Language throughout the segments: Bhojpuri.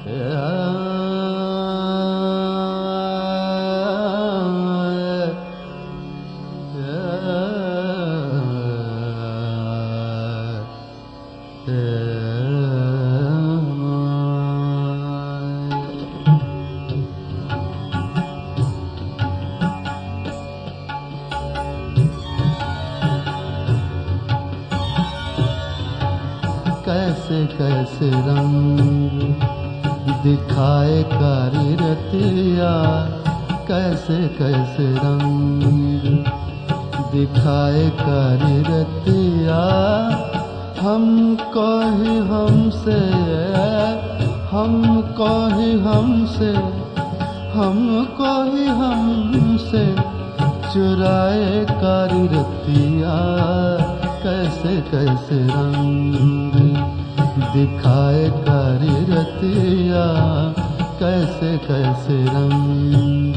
कैसे कैसे रंग दिखाए कारी रतिया, कैसे कैसे रंग दिखाए कारी रतिया। हमको ही हमसे, हमको ही हमसे, हमको ही हमसे चुराए कारी रतिया। कैसे कैसे रंग दिखाए कारी रतिया, कैसे कैसे रंग।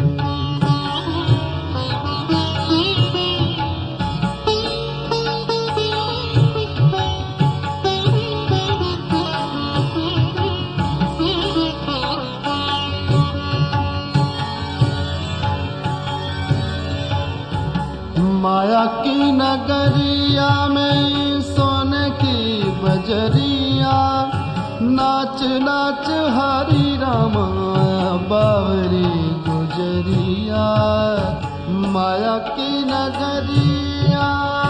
माया की नगरिया में सोने की बजरिया, नाच नाच हरि रामा बावरी गुजरिया। माया की नगरिया,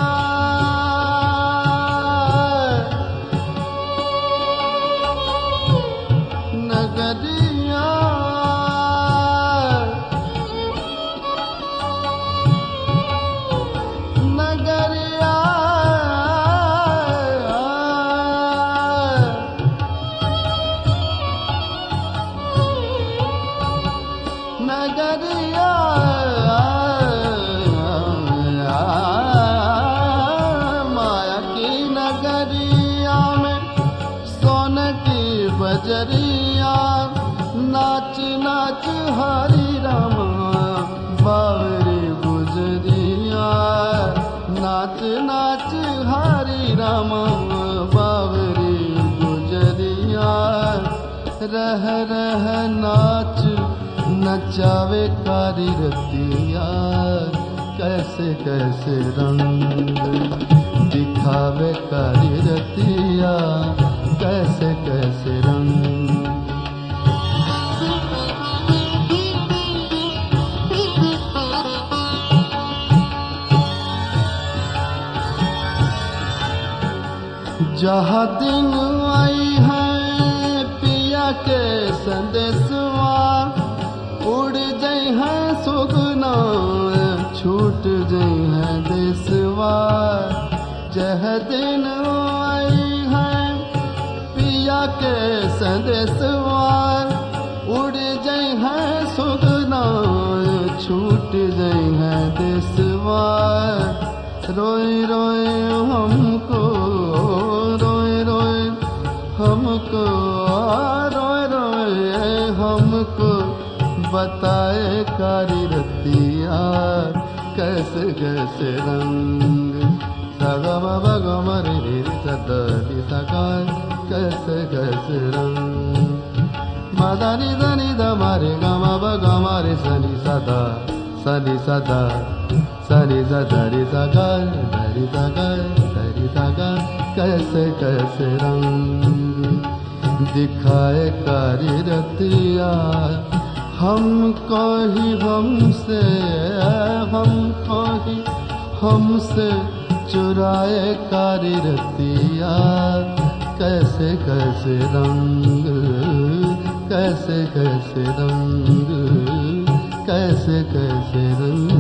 नगरिया नगरिया, माया की नगरिया में सोने की बजरिया, नाच नाच हरि रामा बावरी गुजरिया। नाच नाच हरि रामा बावरी गुजरिया। रह रह नाच नचावे कारी रतिया, कैसे कैसे रंग दिखावे कारी रतिया, कैसे कैसे रंग। जहाँ दिन आई है पिया के संदेशवा, उड़ जाई है सुगना छूट जाई है देशवा। जह दिन आई है पिया के संदेशवा, उड़ जाई है सुगना छूट जाई है देशवा। रोए रोए हमको, रोए रोए हमको, रोए रोए हमको बताए कारी रतिया, कैसे कैसे रंग। सगम बगम रे रे सदरी सगाय, कैसे कैसे रंग। मदनी धनी दमारे गम बगम रे सनी सदा, सनी सदा, सनी सदरी सगाय, धरी सगाय, धरी सगाय, कैसे कैसे रंग दिखाए कारी रतिया। हमको ही हमसे, हमको ही हमसे चुराए कारी रतिया, कैसे कैसे रंग, कैसे कैसे रंग, कैसे कैसे रंग।